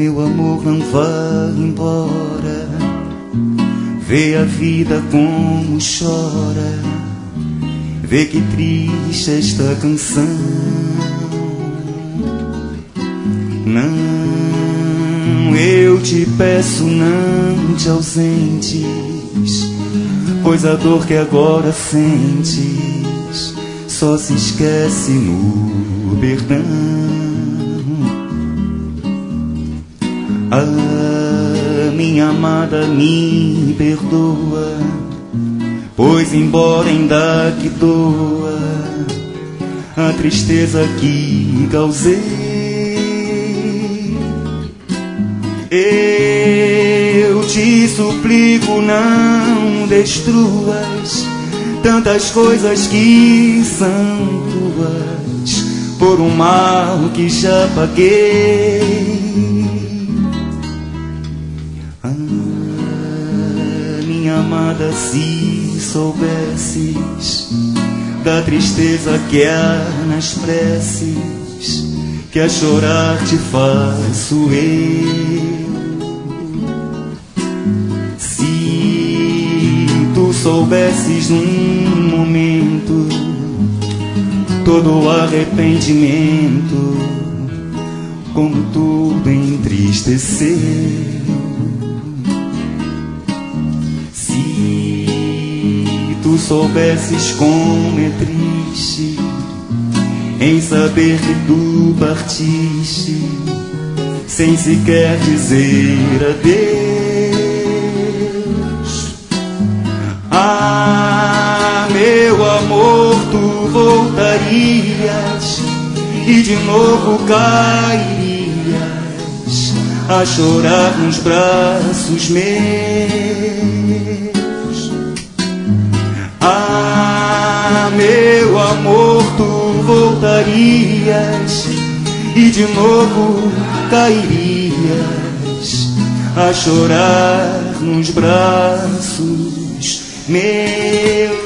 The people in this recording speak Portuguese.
meu amor, não vá embora. Vê a vida como chora, vê que triste esta canção. Não, eu te peço, não te ausentes, pois a dor que agora sentes só se esquece no perdão. Ah, minha amada, me perdoa, pois embora ainda que doa a tristeza que causei, eu te suplico, não destruas tantas coisas que são tuas por um mal que já paguei. Minha amada, se soubesses da tristeza que há nas preces que a chorar te faço eu. Se tu soubesses num momento todo o arrependimento, como tudo entristeceu. Tu soubesses como é triste em saber que tu partiste sem sequer dizer adeus. Ah, meu amor, tu voltarias e de novo cairias a chorar nos braços meus. Ah, meu amor, tu voltarias e de novo cairias a chorar nos braços meus.